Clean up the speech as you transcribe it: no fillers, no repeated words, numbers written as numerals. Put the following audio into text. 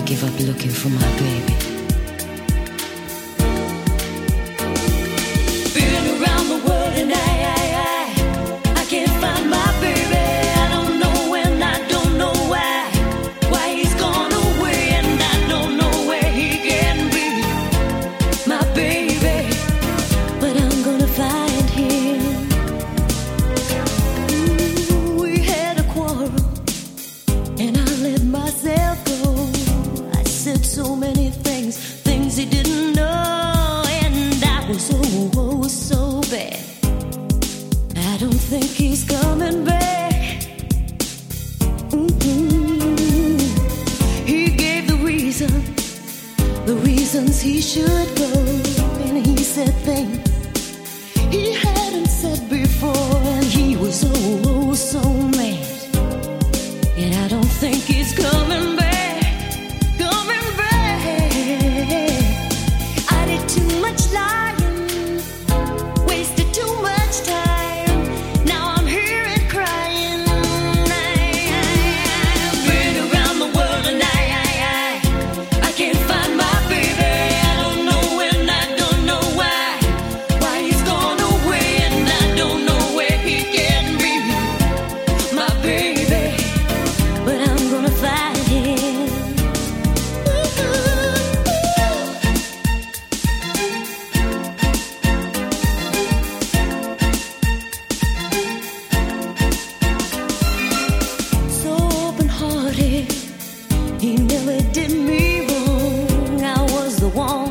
give up looking for my baby. Been around the world and I can't find my baby. I don't know when, I don't know why he's gone away, and I don't know where he can be, my baby. But I'm gonna find him. Ooh, we had a quarrel, and I let myself go. I said so many things he didn't know, and I was so bad. I don't think he's coming back. Mm-mm. He gave the reasons he should go, and he said things he hadn't said before, and he was so mad. And I don't think he's coming back. I did too much lying, wasted too much time. Now I'm here and crying. I've been around the world and I can't find my baby. I don't know when, I don't know why he's gone away, and I don't know where he can be, my baby. But I'm gonna find him. So open-hearted, he never did me wrong. I was the one